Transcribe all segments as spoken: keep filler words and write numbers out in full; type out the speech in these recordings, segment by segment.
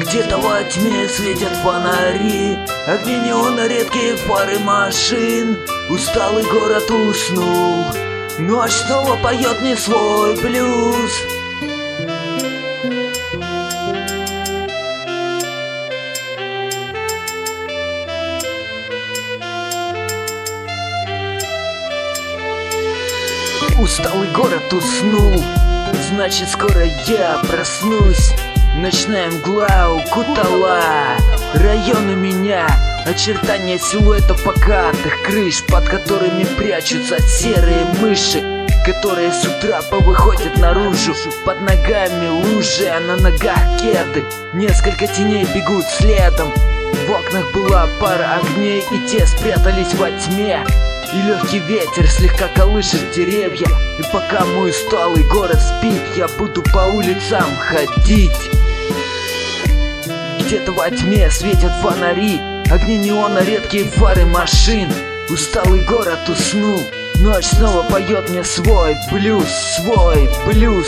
Где-то во тьме светят фонари, огни неона, редкие фары машин. Усталый город уснул, ночь снова поет не свой блюз. Усталый город уснул, значит скоро я проснусь. Ночная мгла укутала районы меня, очертания силуэтов покатых крыш, под которыми прячутся серые мыши, которые с утра повыходят наружу. Под ногами лужи, а на ногах кеды. Несколько теней бегут следом. В окнах была пара огней, и те спрятались во тьме. И легкий ветер слегка колышет деревья. И пока мой усталый город спит, я буду по улицам ходить. Где-то во тьме светят фонари, огни неона, редкие фары машин. Усталый город уснул, ночь снова поет мне свой блюз, свой блюз.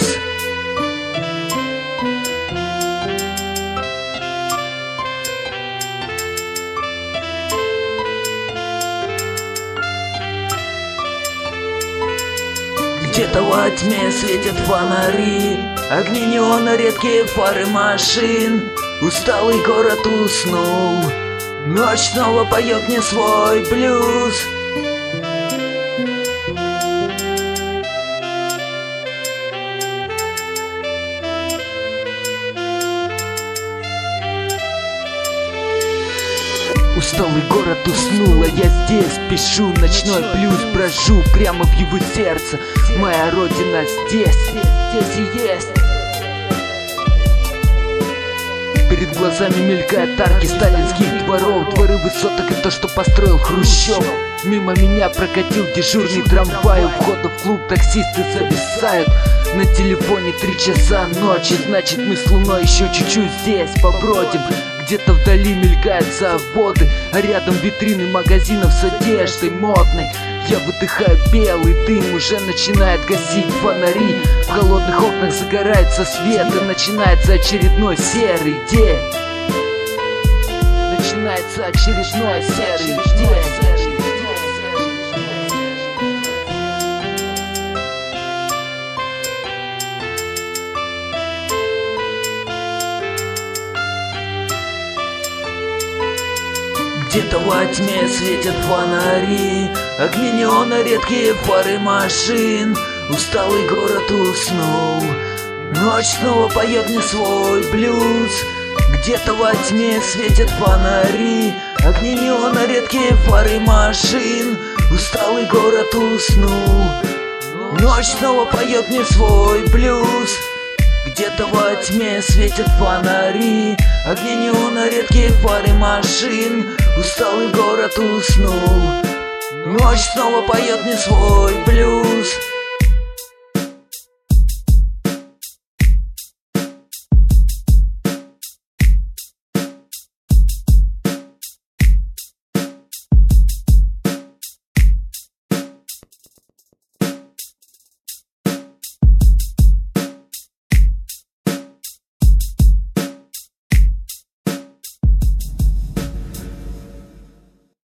Где-то во тьме светят фонари, огни неона, редкие фары машин. Усталый город уснул, ночь снова поет мне свой блюз. Усталый город уснул, а я здесь пишу ночной блюз, брожу прямо в его сердце. Моя родина здесь, здесь и есть. Перед глазами мелькают арки сталинских дворов, дворы высоток и то, что построил Хрущев. Мимо меня прокатил дежурный трамвай, у входа в клуб таксисты зависают. На телефоне три часа ночи, значит мы с луной еще чуть-чуть здесь побродим. Где-то вдали мелькают заводы, а рядом витрины магазинов с одеждой модной. Я выдыхаю белый дым, уже начинает гасить фонари. В холодных окнах загорается свет, и начинается очередной серый день. Начинается очередной серый день. Где-то во тьме светят фонари, огни неона, редкие фары машин. Усталый город уснул, ночь снова поет мне свой блюз. Где-то во тьме светят фонари, огни неона, редкие фары машин. Усталый город уснул, ночь снова поет мне свой блюз. Где-то во тьме светят фонари, огни неона, редкие фары машин. Усталый город уснул, ночь снова поет мне свой блюз.